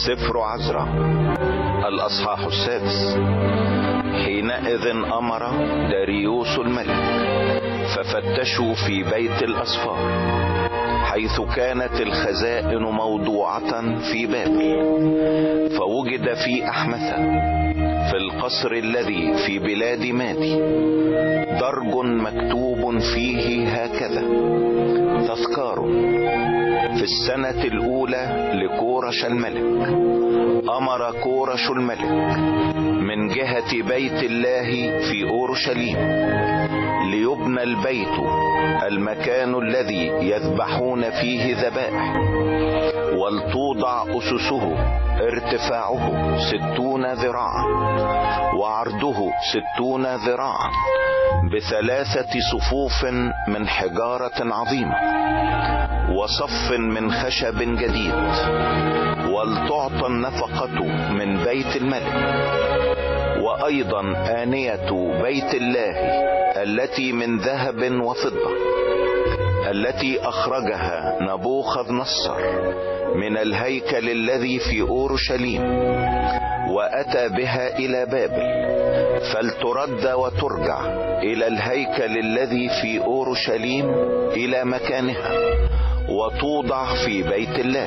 سفر عزرا الأصحاح 6. حينئذ أمر داريوس الملك ففتشوا في بيت الأسفار حيث كانت الخزائن موضوعة في بابل، فوجد في أحمثة في القصر الذي في بلاد مادي درج مكتوب فيه هكذا: تذكار في السنة الأولى لكورش الملك. أمر كورش الملك من جهة بيت الله في أورشليم ليبنى البيت المكان الذي يذبحون فيه ذبائح، ولتوضع أسسه ارتفاعه 60 ذراعا وعرضه 60 ذراعا ب3 صفوف من حجارة عظيمة وصف من خشب جديد، ولتعطى النفقة من بيت الملك. وأيضا آنية بيت الله التي من ذهب وفضة التي أخرجها نبوخذ نصر من الهيكل الذي في أورشليم وأتى بها إلى بابل، فلترد وترجع إلى الهيكل الذي في أورشليم إلى مكانها وتوضع في بيت الله.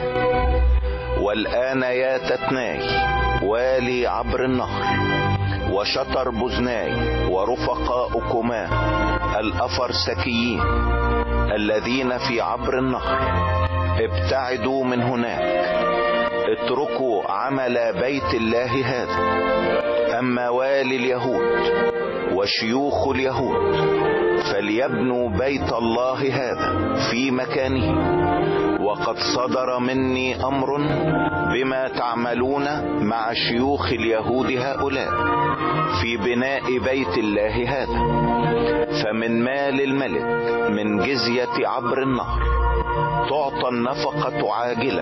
والآن يا تتناي والي عبر النهر وشطر بزناي ورفقاؤكما الأفرسكيين الذين في عبر النهر، ابتعدوا من هناك، اتركوا عمل بيت الله هذا. أما والي اليهود وشيوخ اليهود فليبنوا بيت الله هذا في مكانه. وقد صدر مني أمر بما تعملون مع شيوخ اليهود هؤلاء في بناء بيت الله هذا. فمن مال الملك من جزية عبر النهر تعطى النفقة عاجلا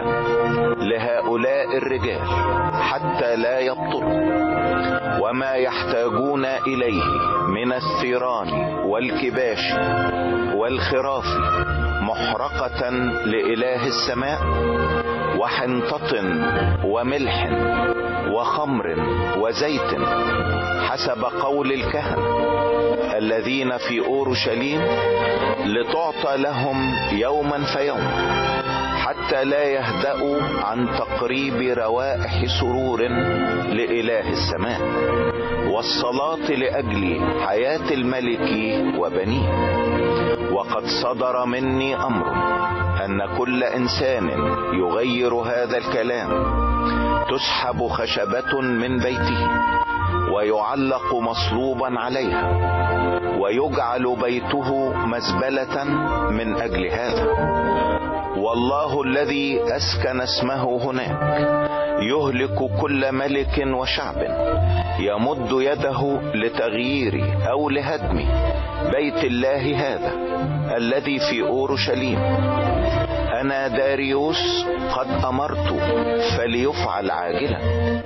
لهؤلاء الرجال حتى لا يبطلوا، وما يحتاجون إليه من الثيران والكباش والخراف محرقة لإله السماء، وحنطة وملح وخمر وزيت حسب قول الكهنة الذين في أورشليم، لتعطى لهم يوما فيوما حتى لا يهدأوا عن تقريب روائح سرور لإله السماء والصلاة لأجل حياة الملك وبنيه. وقد صدر مني أمر أن كل إنسان يغير هذا الكلام تسحب خشبة من بيته ويعلق مصلوبا عليها ويجعل بيته مزبلة من أجل هذا. والله الذي أسكن اسمه هناك يهلك كل ملك وشعب يمد يده لتغيير أو لهدم بيت الله هذا الذي في أورشليم. أنا داريوس قد أمرت فليفعل عاجلا.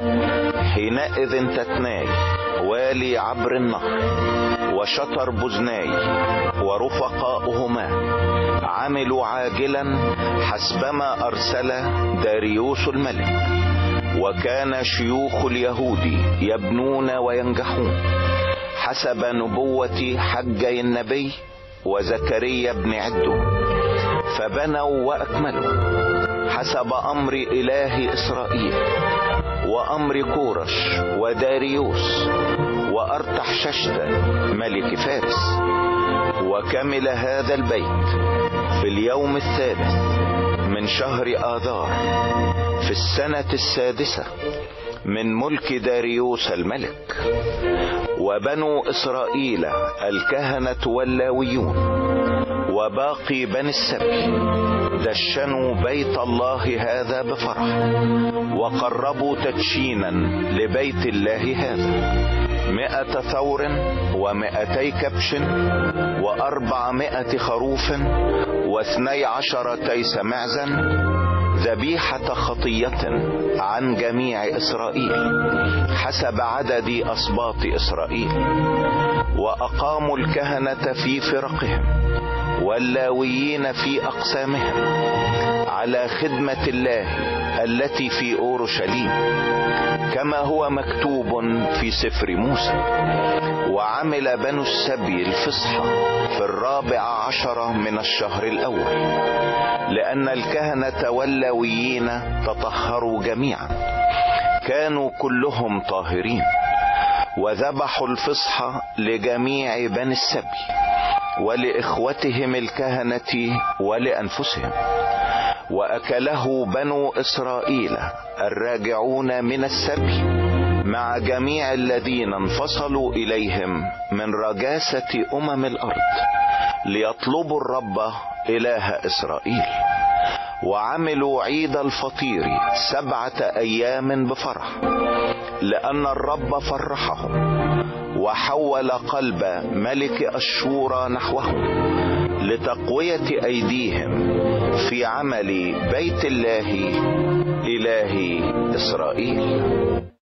حينئذ تتناي والي عبر النهر وشطر بزناي ورفقاؤهما عملوا عاجلا حسبما أرسل داريوس الملك. وكان شيوخ اليهود يبنون وينجحون حسب نبوة حجي النبي وزكريا بن عدو، فبنوا وأكملوا حسب أمر إله إسرائيل وأمر كورش وداريوس وأرتحششت ملك فارس. وكمل هذا البيت في اليوم 3 من شهر آذار في السنة 6 من ملك داريوس الملك. وبنو إسرائيل الكهنة واللاويون وباقي بني السبي دشنوا بيت الله هذا بفرح، وقربوا تدشينا لبيت الله هذا 100 ثور و200 كبش و400 خروف و12 تيس معزا ذبيحة خطية عن جميع إسرائيل حسب عدد أسباط إسرائيل. وأقاموا الكهنة في فرقهم واللاويين في أقسامهم على خدمة الله التي في أورشليم، كما هو مكتوب في سفر موسى. وعمل بنو السبي الفصحى في 14 من الشهر الأول، لأن الكهنة واللاويين تطهروا جميعا، كانوا كلهم طاهرين، وذبحوا الفصحى لجميع بني السبي ولإخوتهم الكهنة ولأنفسهم. وأكله بنو إسرائيل الراجعون من السبي مع جميع الذين انفصلوا إليهم من رجاسة الأرض ليطلبوا الرب إله إسرائيل. وعملوا عيد الفطير 7 أيام بفرح، لأن الرب فرحهم، وحول قلب ملك أشور نحوهم لتقوية أيديهم في عمل بيت الله إله إسرائيل.